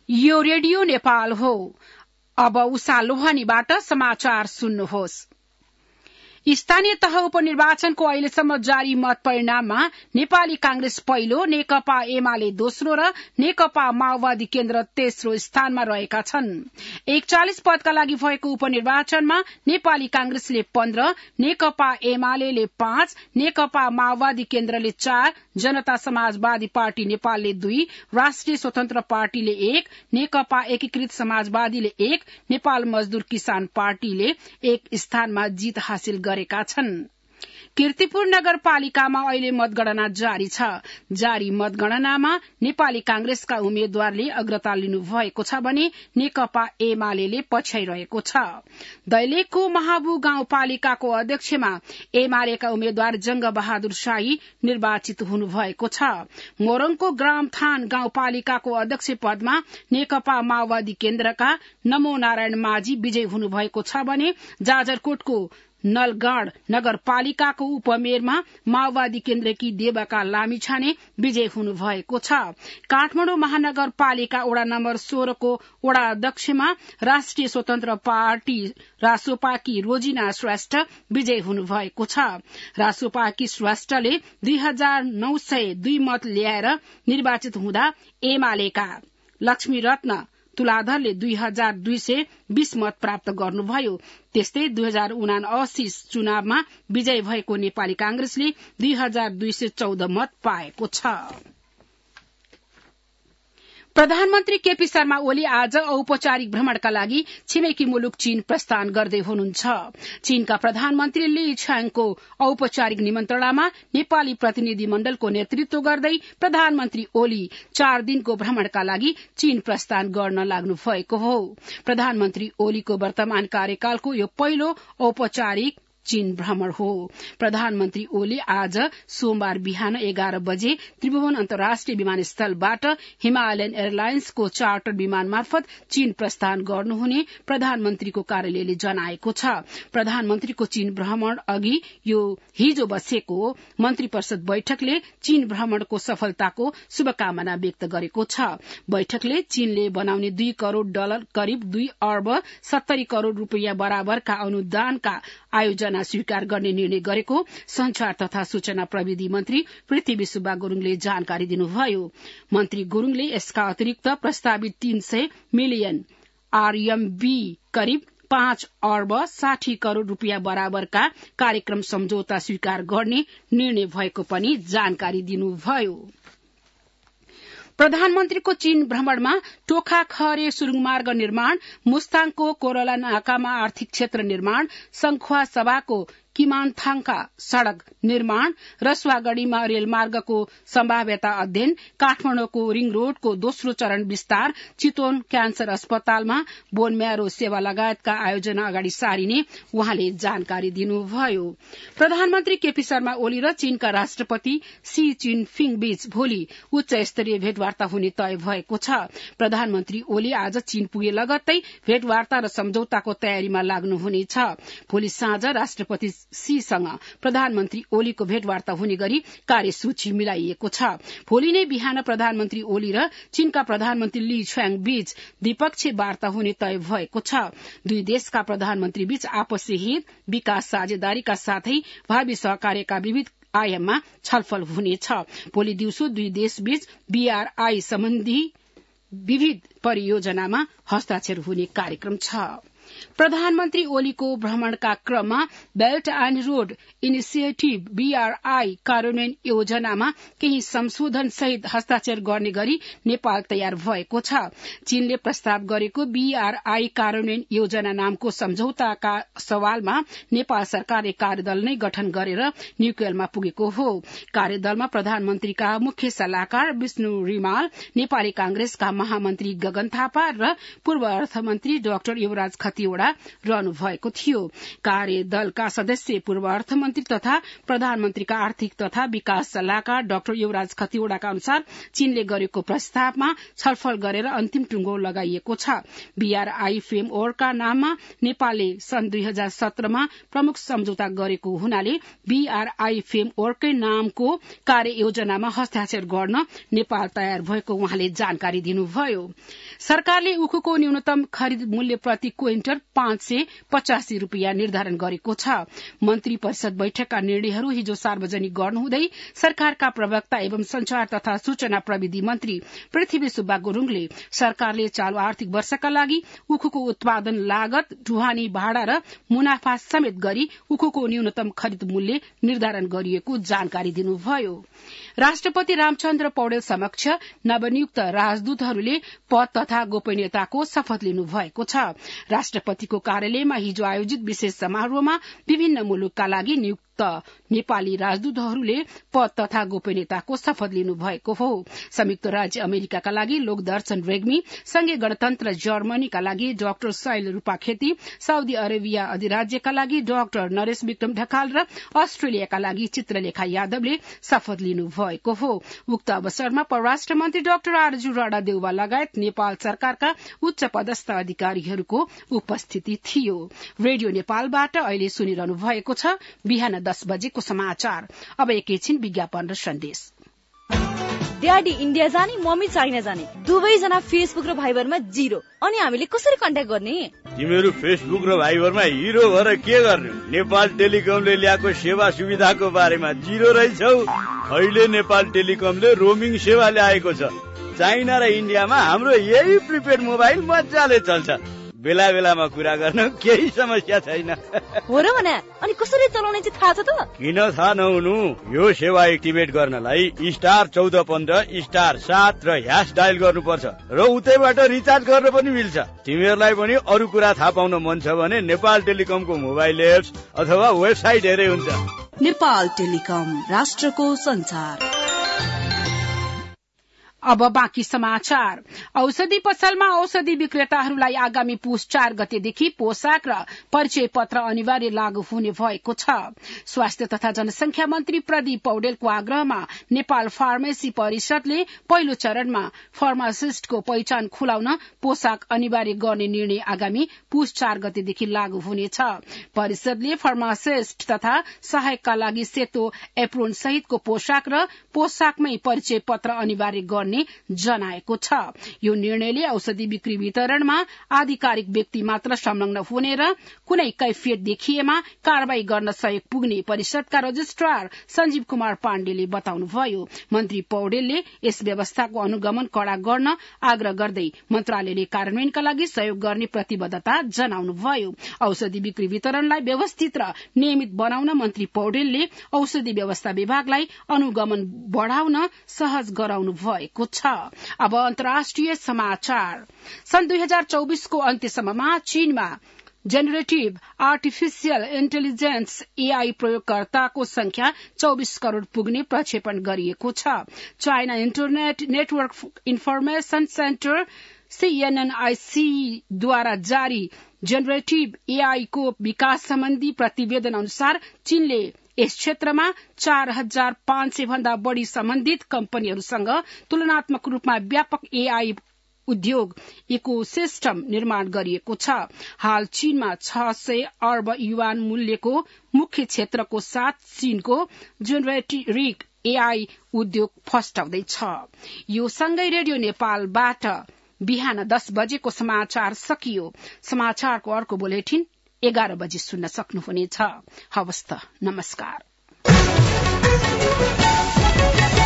यो रेडियो नेपाल हो। अब उषा लोहानीबाट समाचार सुन्नुहोस्। स्थानीय तह उपनिर्वाचनको अहिलेसम्म जारी मत परिणाममा नेपाली कांग्रेस पहिलो, नेकपा एमाले दोस्रो र नेकपा माओवादी केन्द्र तेस्रो स्थानमा रहेका छन्। 41 पदका लागि भएको उपनिर्वाचनमा नेपाली कांग्रेसले 15, नेकपा एमाले 5, नेकपा माओवादी केन्द्रले 4, जनता समाजवादी पार्टी नेपालले 2, राष्ट्रिय स्वतन्त्र पार्टीले 1, नेकपा एकीकृत समाजवादीले 1, नेपाल मजदूर किसान पार्टीले 1 स्थानमा जित हासिल गरेका छन्। कीर्तिपुर नगरपालिकामा अहिले मतगणना जारी छ। जारी मतगणनामा नेपाली कांग्रेसका उम्मेद्वारले अग्रता लिनुभएको छ भने नेकपा एमाले पछ्याइरहेको छ। दैलेखको महाबु गाउँपालिकाको अध्यक्षमा एमालेका उम्मेद्वार जंग बहादुर शाही निर्वाचित हुनुभएको छ। मोरङको ग्रामथान गाउँपालिकाको अध्यक्ष पदमा नेकपा माओवादी केन्द्रका नमो नारायण माझी विजयी हुनुभएको छ भने जाजरकोटको नलगाड़ नगरपालिकाको उपमेयरमा माओवादी केन्द्रकी देवका लामिछाने विजय हुनुभएको छ। काठमाडौँ महानगरपालिका वडा नम्बर 16 को वडा अध्यक्षमा राष्ट्रिय स्वतन्त्र पार्टी रासोपाकी रोजिना श्रेष्ठ विजय हुनुभएको छ। रासोपाकी श्रेष्ठले 2902 मत ल्याएर निर्वाचित हुँदा एमालेका लक्ष्मी रत्न तुलाधरले 2220 मत प्राप्त गर्नुभयो। त्यस्तै 2079 चुनावमा विजय भएको नेपाली कांग्रेसले 2214 मत पाएको छ। प्रधानमन्त्री केपी शर्मा ओली आज औपचारिक भ्रमणका लागि छिमेकी मुलुक चीन प्रस्थान गर्दै हुनुहुन्छ। चीनका प्रधानमन्त्री ली छ्याङको औपचारिक निमन्त्रणामा नेपाली प्रतिनिधि मण्डलको नेतृत्व गर्दै प्रधानमन्त्री ओली 4 दिनको भ्रमणका लागि चीन प्रस्थान गर्न लाग्नु भएको हो। प्रधानमन्त्री ओलीको वर्तमान कार्यकालको यो पहिलो औपचारिक चीन भ्रमण हो। प्रधानमन्त्री ओली आज सोमबार बिहान 11 बजे त्रिभुवन अन्तर्राष्ट्रिय विमानस्थलबाट हिमालयन एयरलाइन्सको चार्टर विमान मार्फत चीन प्रस्थान गर्नुहुने प्रधानमन्त्रीको कार्यालयले जनाएको छ। प्रधानमन्त्रीको चीन भ्रमण अघि हिजो बसेको मन्त्री परिषद बैठकले चीन भ्रमणको सफलताको शुभकामना व्यक्त गरेको छ। बैठकले चीनले बनाउने $2 करोड़ करिब 2 अर्ब 70 करोड़ रूपियाँ बराबरका अनुदानका आयोजना स्वीकार गर्ने निर्णय गरेको संचार तथा सूचना प्रविधि मन्त्री पृथ्वी सुब्बा गुरूङले जानकारी दिनुभयो। मन्त्री गुरूङले यसका अतिरिक्त प्रस्तावित 300 मिलियन आरएमबी करिब 5 अर्ब 60 करोड़ रूपियाँ बराबरका कार्यक्रम सम्झौता स्वीकार गर्ने निर्णय भएको पनि जानकारी दिनुभयो। प्रधानमन्त्रीको चीन भ्रमणमा टोखा खरे सुरुङमार्ग निर्माण, मुस्ताङको कोरला नाकामा आर्थिक क्षेत्र निर्माण, संखुवा सभाको किमानथाङका सड़क निर्माण, रसुवागढ़ीमा रेलमार्गको सम्भाव्यता अध्ययन, काठमाडौँको रिङ रोडको दोस्रो चरण विस्तार, चितवन क्यान्सर अस्पतालमा बोन म्यारो सेवा लगायतका आयोजना अगाडि सारिने उहाँले जानकारी दिनुभयो। प्रधानमन्त्री केपी शर्मा ओली र चीनका राष्ट्रपति सी जिनपिङ बीच भोलि उच्च स्तरीय भेटवार्ता हुने तय भएको छ। प्रधानमन्त्री ओली आज चीन पुगे लगत्तै भेटवार्ता र सम्झौताको तयारीमा लाग्नुहुनेछ। भोलि साँझ राष्ट्रपति सीसँग प्रधानमन्त्री ओलीको भेटवार्ता हुने गरी कार्यसूची मिलाइएको छ। भोलि नै बिहान प्रधानमन्त्री ओली र चीनका प्रधानमन्त्री ली छ्याङ बीच द्विपक्षीय वार्ता हुने तय भएको छ। दुई देशका प्रधानमन्त्री बीच आपसी हित, विकास साझेदारीका साथै भावी सहकार्यका विविध आयाममा छलफल हुनेछ। भोलि दिउँसो दुई देश बीच बीआरआई सम्बन्धी विविध परियोजनामा हस्ताक्षर हुने कार्यक्रम छ। प्रधानमन्त्री ओलीको भ्रमणका क्रममा belt and road initiative BRI कार्यान्वयन योजनामा केही संशोधन सहित हस्ताक्षर गर्ने गरी नेपाल तयार भएको छ। चीनले प्रस्ताव गरेको बीआरआई कार्यान्वयन योजना नामको सम्झौताका सवालमा नेपाल सरकारले कार्यदल नै गठन गरेर न्युक्लियरमा पुगेको हो। कार्यदलमा प्रधानमन्त्रीका मुख्य सल्लाहकार विष्णु रिमाल, नेपाली कांग्रेसका महामन्त्री गगन थापा र पूर्व अर्थमन्त्री डाक्टर युवराज खतिवड़ा रहनु भएको थियो। कार्यदलका सदस्य पूर्व अर्थमन्त्री तथा प्रधानमन्त्रीका आर्थिक तथा विकास सल्लाहकार डाक्टर युवराज खतिवड़ाका अनुसार चीनले गरेको प्रस्तावमा छलफल गरेर अन्तिम टुङ्गो लगाइएको छ। बीआरआई फ्रेमवर्कका नाममा नेपालले सन् 2017मा प्रमुख सम्झौता गरेको हुनाले बीआरआई फ्रेमवर्ककै नामको कार्ययोजनामा हस्ताक्षर गर्न नेपाल तयार भएको उहाँले जानकारी दिनुभयो। सरकारले उखुको न्यूनतम खरिद मूल्य प्रति क्विन्टल 585 रूपियाँ निर्धारण गरेको छ। मन्त्री परिषद बैठकका निर्णयहरू हिजो सार्वजनिक गर्नुहुँदै सरकारका प्रवक्ता एवं संचार तथा सूचना प्रविधि मन्त्री पृथ्वी सुब्बा गुरूङले सरकारले चालू आर्थिक वर्षका लागि उखुको उत्पादन लागत, ढुवानी भाडा र मुनाफा समेत गरी उखुको न्यूनतम खरिद मूल्य निर्धारण गरिएको जानकारी दिनुभयो। राष्ट्रपति रामचन्द्र पौडेल समक्ष नवनियुक्त राजदूतहरूले पद तथा गोपनीयताको शपथ लिनु भएको छ। राष्ट्रपतिको कार्यालयमा हिजो आयोजित विशेष समारोहमा विभिन्न मुलुकका लागि नियुक्त नेपाली राजदूतहरूले पद तथा गोपनीयताको शपथ लिनु भएको हो। संयुक्त राज्य अमेरिकाका लागि लोकदर्शन रेग्मी, संघीय गणतन्त्र जर्मनीका लागि doctor Shail Rupakheti, Saudi Arabia अधिराज्यका लागि डाक्टर नरेश विक्रम ढकाल र अस्ट्रेलियाका लागि चित्रलेखा यादवले शपथ लिनु भएको हो। उक्त अवसरमा परराष्ट्र मन्त्री डाक्टर आरजू राणा देउवा लगायत नेपाल सरकारका उच्च पदस्थ अधिकारीहरूको उपस्थिति थियो। रेडियो नेपालबाट अहिले सुनिरहनु भएको छ बिहान 10 बजेको समाचार। अब एकैछिन विज्ञापन र सन्देश। ड्याडी इन्डिया जाने, मम्मी चाइना जाने, दुवैजना फेसबुक र भाइबरमा जिरो। अनि हामीले कसरी कन्ट्याक्ट गर्ने? तिमीहरू फेसबुक र भाइबरमा हिरो भएर के गर्ने? नेपाल टेलिकमले ल्याएको सेवा सुविधाको बारेमा जिरो रहेछौ। अहिले नेपाल टेलिकमले रोमिङ सेवा ल्याएको छ। चाइना र इन्डियामा हाम्रो यही प्रिपेड मोबाइल मजाले चल्छ। बेला बेलामा कुरा गर्न केही समस्या छैन। हो र भने अनि कसरी चलाउने चाहिँ थाहा छ त? किन थाहा नहुनु? यो सेवा एक्टिभेट गर्नलाई *1415*7 र # डायल गर्नुपर्छ र उतैबाट रिचार्ज गर्न पनि मिल्छ। तिमीहरूलाई पनि अरू कुरा थाहा पाउन मन छ भने नेपाल टेलिकमको मोबाइल एप्स अथवा वेबसाइट हेरे हुन्छ। नेपाल टेलिकम, राष्ट्रको संचार। अब बाँकी समाचार। औषधि पसलमा औषधि विक्रेताहरूलाई आगामी पुस 4 गतेदेखि पोशाक र परिचय पत्र अनिवार्य लागू हुने भएको छ। स्वास्थ्य तथा जनसंख्या मन्त्री प्रदीप पौडेलको आग्रहमा नेपाल फार्मेसी परिषदले पहिलो चरणमा फार्मासिस्टको पहिचान खुलाउन पोशाक अनिवार्य गर्ने निर्णय आगामी पुस 4 गतेदेखि लागू हुनेछ। परिषदले फार्मासिस्ट तथा सहायकका लागि सेतो एप्रोन सहितको पोशाक र पोशाकमै परिचय पत्र अनिवार्य गर्ने जनाएको छ। यो निर्णयले औषधि बिक्री वितरणमा आधिकारिक व्यक्ति मात्र संलग्न हुने र कुनै कैफियत देखिएमा कारवाही गर्न सहयोग पुग्ने परिषदका रजिस्ट्रार सञ्जीव कुमार पाण्डेले बताउनुभयो। मन्त्री पौडेलले यस व्यवस्थाको अनुगमन कड़ा गर्न आग्रह गर्दै मन्त्रालयले कार्यान्वयनका लागि सहयोग गर्ने प्रतिबद्धता जनाउनुभयो। औषधि बिक्री वितरणलाई व्यवस्थित र नियमित बनाउन मन्त्री पौडेलले औषधि व्यवस्था विभागलाई अनुगमन बढ़ाउन सहज गराउनु भएको छ। अब अन्तर्राष्ट्रिय समाचार। सन् 2024 को अन्त्यसम्ममा चीनमा जेनेरेटिभ आर्टिफिशियल इन्टेलिजेन्स एआई प्रयोगकर्ताको संख्या 24 करोड़ पुग्ने प्रक्षेपण गरिएको छ। China internet network information centre CNNIC द्वारा जारी जेनेरेटिभ एआई को विकास सम्बन्धी प्रतिवेदन अनुसार चीनले यस क्षेत्रमा 4500 भन्दा बढ़ी सम्बन्धित कम्पनीहरूसँग तुलनात्मक रूपमा व्यापक एआई उद्योग इकोसिस्टम निर्माण गरिएको छ। हाल चीनमा 600 अर्ब युआन मूल्यको मुख्य क्षेत्रको साथ चीनको जेनेरेटिभ एआई उद्योग फस्टाउँदैछ। यो सँगै रेडियो नेपालबाट बिहान 10 बजेको समाचार सकियो। समाचारको अर्को बुलेटिन 11 बजे सुन्न सक्नुहुनेछ। हवस् त, नमस्कार।